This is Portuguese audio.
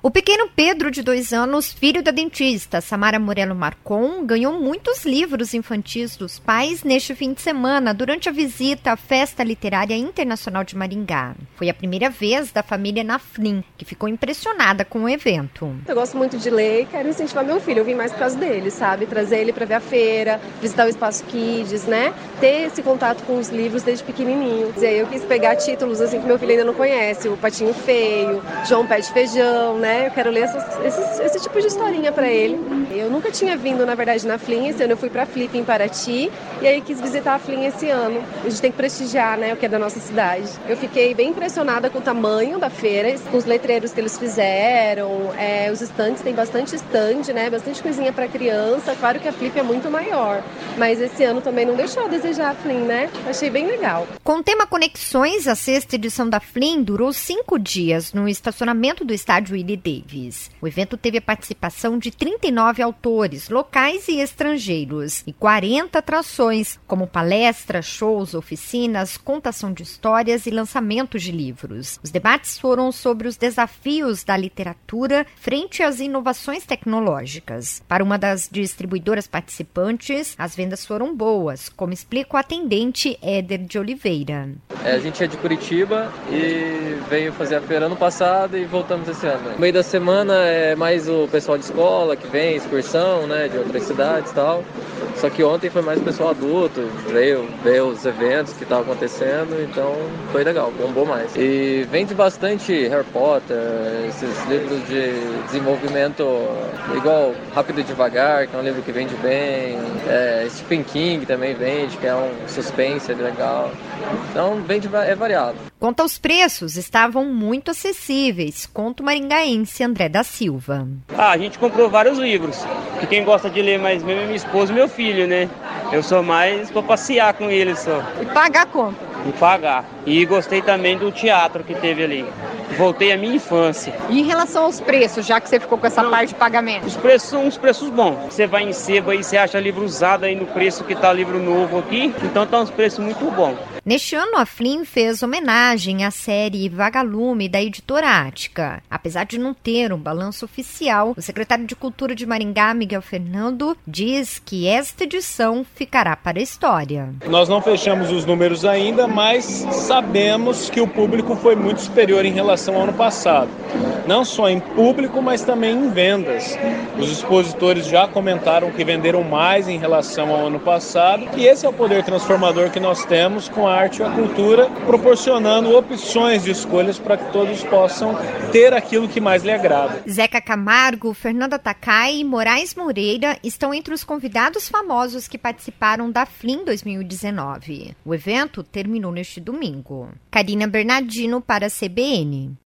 O pequeno Pedro, de 2 anos, filho da dentista Samara Morello Marcon, ganhou muitos livros infantis dos pais neste fim de semana, durante a visita à Festa Literária Internacional de Maringá. Foi a primeira vez da família na FLIM, que ficou impressionada com o evento. Eu gosto muito de ler e quero incentivar meu filho. Eu vim mais por causa dele, sabe? Trazer ele para ver a feira, visitar o Espaço Kids, né? Ter esse contato com os livros desde pequenininho. E aí eu quis pegar títulos assim que meu filho ainda não conhece, o Patinho Feio, João Pé de Feijão, né? Eu quero ler esse tipo de historinha para ele. Eu nunca tinha vindo, na verdade, na FLIM. Esse ano eu fui para a Flip em Paraty e aí quis visitar a FLIM esse ano. A gente tem que prestigiar, né, o que é da nossa cidade. Eu fiquei bem impressionada com o tamanho da feira, com os letreiros que eles fizeram, os estandes, tem bastante estande, né, bastante coisinha para criança. Claro que a Flip é muito maior, mas esse ano também não deixou a desejar a FLIM, né? Achei bem legal. Com o tema Conexões, a 6ª edição da FLIM durou 5 dias no estacionamento do estádio Willie Davis. O evento teve a participação de 39 autores, locais e estrangeiros, e 40 atrações, como palestras, shows, oficinas, contação de histórias e lançamentos de livros. Os debates foram sobre os desafios da literatura frente às inovações tecnológicas. Para uma das distribuidoras participantes, as vendas foram boas, como explica o atendente Éder de Oliveira. A gente é de Curitiba e veio fazer a feira ano passado e voltamos esse ano. No meio da semana é mais o pessoal de escola que vem, excursão, né, de outras cidades e tal. Só que ontem foi mais o pessoal adulto, veio ver os eventos que estavam acontecendo, então foi legal, bombou mais. E vende bastante Harry Potter, esses livros de desenvolvimento, igual Rápido e Devagar, que é um livro que vende bem, Stephen King também vende, que é um suspense legal. Então vende, é variado. Quanto aos preços, estavam muito acessíveis, conta o maringaense André da Silva. A gente comprou vários livros, que quem gosta de ler mais mesmo é minha esposa e meu filho, né? Eu sou mais para passear com eles só. E pagar conta? E pagar. E gostei também do teatro que teve ali. Voltei à minha infância. E em relação aos preços, já que você ficou com essa parte de pagamento? Os preços são uns preços bons. Você vai em sebo aí, você acha livro usado aí no preço que tá livro novo aqui. Então tá uns preços muito bons. Neste ano, a FLIM fez homenagem à série Vagalume, da editora Ática. Apesar de não ter um balanço oficial, o secretário de Cultura de Maringá, Miguel Fernando, diz que esta edição ficará para a história. Nós não fechamos os números ainda, mas sabemos que o público foi muito superior em relação ao ano passado. Não só em público, mas também em vendas. Os expositores já comentaram que venderam mais em relação ao ano passado. E esse é o poder transformador que nós temos com a arte e a cultura, proporcionando opções de escolhas para que todos possam ter aquilo que mais lhe agrada. Zeca Camargo, Fernanda Takai e Moraes Moreira estão entre os convidados famosos que participaram da FLIM 2019. O evento terminou neste domingo. Karina Bernardino para a CBN.